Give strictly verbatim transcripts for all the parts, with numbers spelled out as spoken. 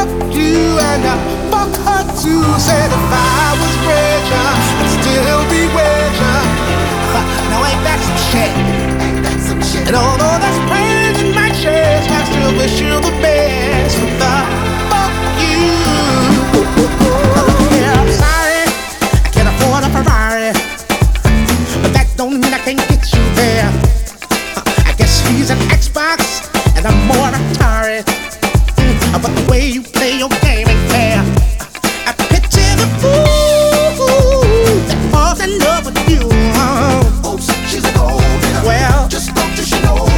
fuck you and uh, fuck her too. Said if I was richer, I'd still be richer. Now ain't that some shit? Ain't that some shit? And although that's pain in my chest, I still wish you the best. But the fuck you. Yeah, I'm sorry, I can't afford a Ferrari, but that don't mean I can't get you there. I guess he's an Xbox and I'm more Atari. Mm, but the way you play your game ain't fair. I picture the fool that falls in love with you. Oops, she's a gold digger. Well, just spoke to she know.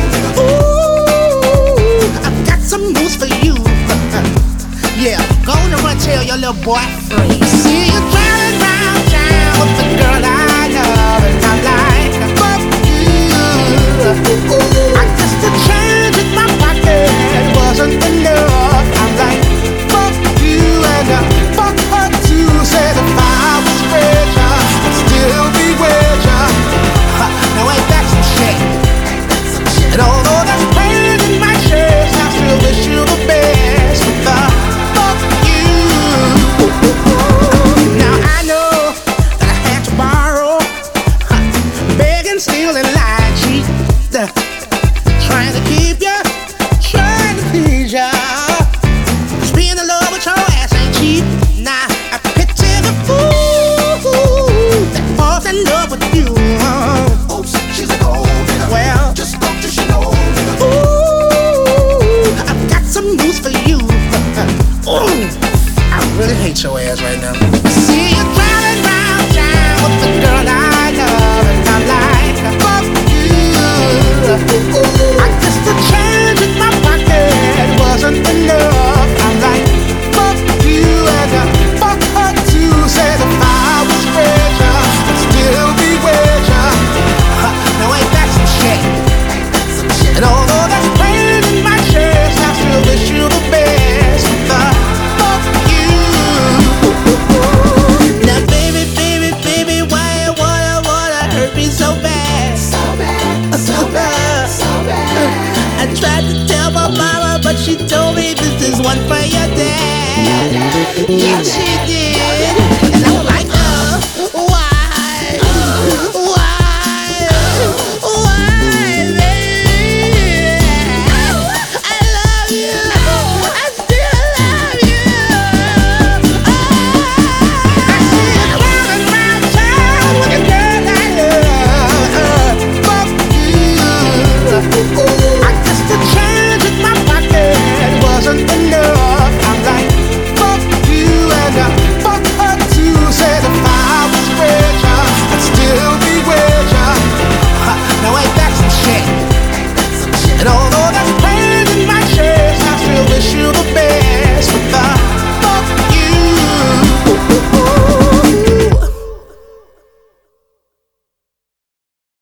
Ooh, I've got some news for you. Yeah, go on and run tell your little boy free. See you driving round town with the girl I love, and I'm like, fuck you. I guess the change in my pocket wasn't enough. I'm like, fuck you and uh, fuck her too. Said if I was richer, I'd still be richer. Ha, now ain't that some shit? Ain't that some shit? And although that's pain in my chest, I still wish you the best. But the fuck you. Now I know that I had to borrow, ha, beg and steal and lie, cheat, uh, trying to keep ya, trying to please ya. Just being in love with your ass ain't cheap. Nah, I picture the fool that falls in love with you. Oops, she's a gold digger. Well, just spoke to she know. ooh, I've got some news for you. Ooh, I really hate your ass right now. See you driving round town with the girl I love, and I'm like, fuck you. I guess the change in my pocket wasn't enough. I'm like, fuck you and uh, fuck her too. Said if I was richer, I'd still be richer. Ha, now ain't that some shit? Ain't that some shit? And although that's pain in my chest, I still wish you the best. The fuck you. Now baby, baby, baby, why you wanna, wanna hurt me so bad? So bad, so bad, so bad. I tried to tell my mama, but she told me this is one for your dad. Yeah, she did.